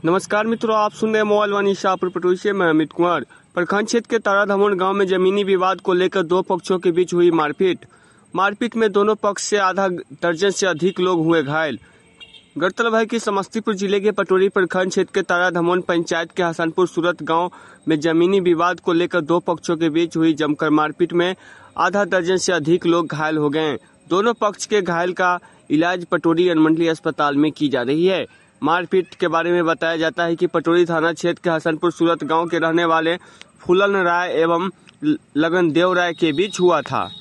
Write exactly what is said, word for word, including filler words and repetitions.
नमस्कार मित्रों, आप सुन रहे हैं मोबाइल वाणी शाहपुर पटोरी से। मैं अमित कुमार। प्रखंड क्षेत्र के ताराधमोन गांव में जमीनी विवाद को लेकर दो पक्षों के बीच हुई मारपीट। मारपीट में दोनों पक्ष से आधा दर्जन से अधिक लोग हुए घायल। गौरतलब है कि समस्तीपुर जिले के पटोरी प्रखंड क्षेत्र के ताराधमोन पंचायत के हसनपुर सूरत गांव में जमीनी विवाद को लेकर दो पक्षों के बीच हुई जमकर मारपीट में आधा दर्जन से अधिक लोग घायल हो गए। दोनों पक्ष के घायल का इलाज पटोरी अनुमंडलीय अस्पताल में की जा रही है। मारपीट के बारे में बताया जाता है कि पटोरी थाना क्षेत्र के हसनपुर सूरत गांव के रहने वाले फूलन राय एवं लगन देव राय के बीच हुआ था।